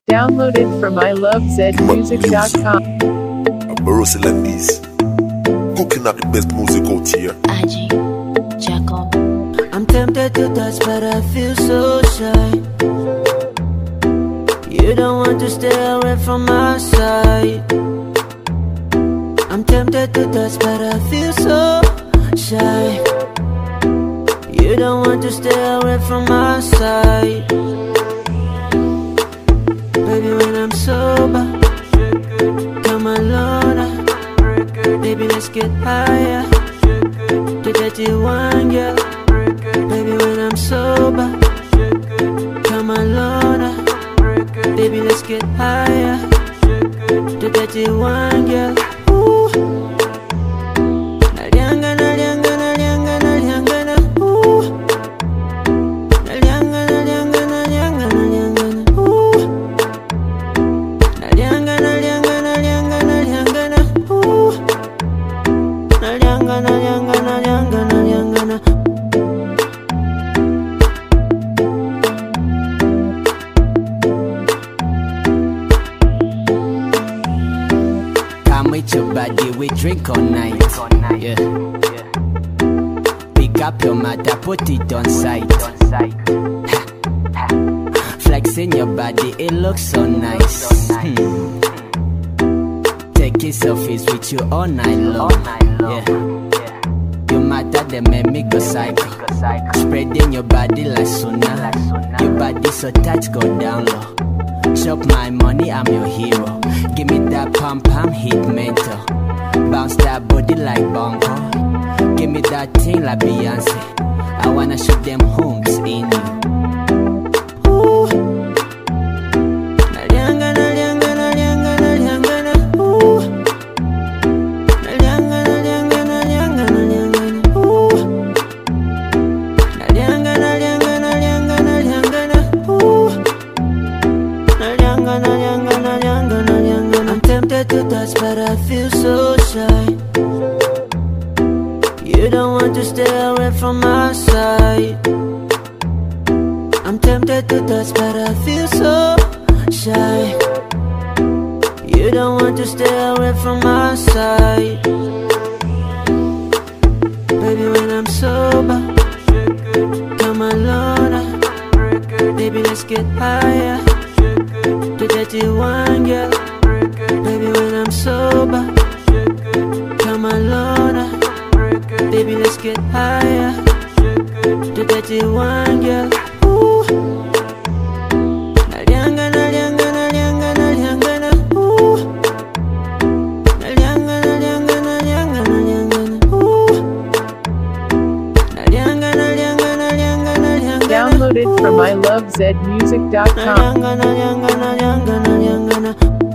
Downloaded from ilovezmusic.com. Barossa Lendis, cooking up the best music out here. Aji, Jacob. I'm tempted to touch, but I feel so shy. You don't want to stay away from my side. I'm tempted to touch, but I feel so shy. You don't want to stay away from my side. Baby, when I'm sober, come alone. Baby, let's get higher. The dirty one, girl. Baby, when I'm sober, come alone. Baby, let's get higher. The dirty one, girl. Ooh. Nalianga, nalianga, nalianga, nalianga, na. Ooh. Nalianga, nalianga, nalianga, nalianga, na. Ooh. Nalianga, nalianga, nalianga, nalianga, na. Ooh. Nalianga, nalianga, nalianga, nalianga, na. Come with your body, we drink all night. Yeah. Pick up your mother, put it on sight. Flexing your body, it looks so nice. Taking selfies with you all night long. Yeah. Your mother, they make me go psycho. Spreading your body like sauna. Your body so tight, go down low. Chop my money, I'm your hero. Give me that pump, hit mental. Bounce that body like bongo. Give me that thing like Beyonce. I wanna shoot them homes in you. Ooh. Nalianga, nalianga, nalianga, nalianga, na. Ooh. Nalianga, nalianga, nalianga, nalianga, na. Ooh. Nalianga, nalianga, nalianga, nalianga, na. Ooh. Nalianga, nalianga, nalianga, nalianga, na. I'm tempted to touch, but I feel so shy. You don't want to stay away from my side. I'm tempted to touch, but I feel so shy. You don't want to stay away from my side. Baby, when I'm sober, come alone. Baby, let's get higher. The dirty one, girl. Baby, when I'm sober, come alone. Baby, let's get higher. The dirty one, girl. Ooh. Nalianga, nalianga, nalianga, nalianga, na. Ooh. Nalianga, nalianga, nalianga, nalianga, na. Ooh. Nalianga, nalianga, nalianga, nalianga, na. Downloaded from ilovezmusic.com. Nalianga, nalianga, nalianga, nalianga, na.